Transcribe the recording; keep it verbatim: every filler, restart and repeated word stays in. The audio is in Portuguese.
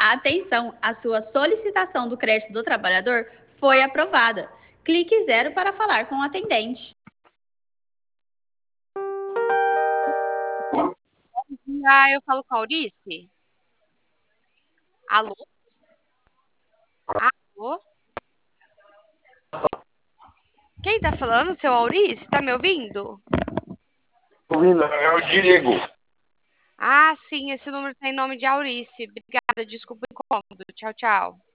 Atenção, a sua solicitação do crédito do trabalhador foi aprovada. Clique zero para falar com o atendente. Ah, eu falo com a Aurice? Alô? Alô? Quem tá falando, seu Aurice? Tá me ouvindo? Ouvindo, é o Diego. Ah, sim, esse número tá em nome de Aurice. Obrigada, desculpa o incômodo. Tchau, tchau.